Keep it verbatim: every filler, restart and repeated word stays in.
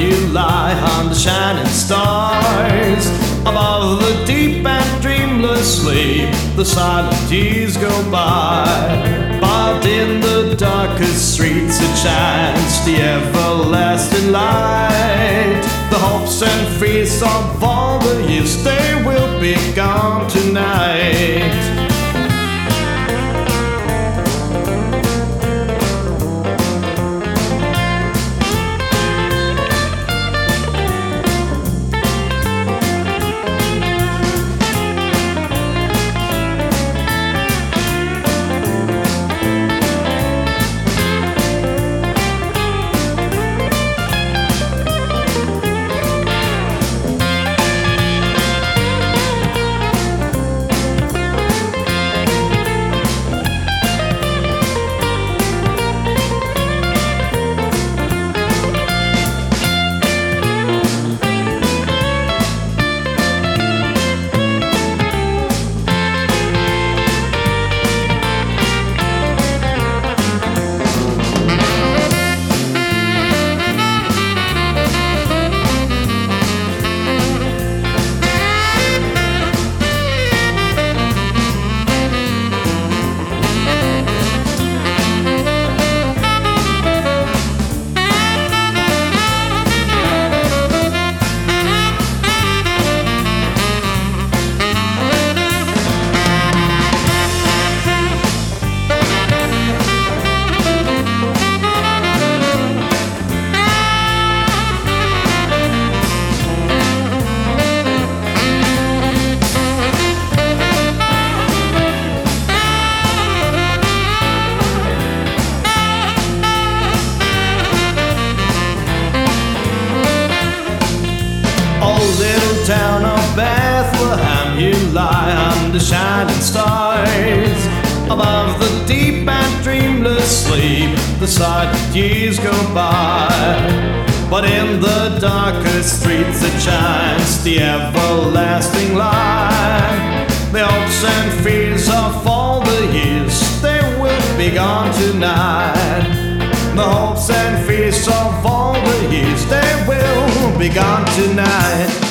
you lie on the shining stars. Above the deep and dreamless sleep, the silent years go by. But in the darkest streets it shines, the everlasting light. The hopes and fears of all the years, they will be gone tonight. Little town of Bethlehem, you lie under shining stars. Above the deep and dreamless sleep, the silent years go by. But in the darkest streets it shines, the everlasting light. The hopes and fears of all the years, they will be gone tonight. The hopes and fears of all the years, they will be gone tonight.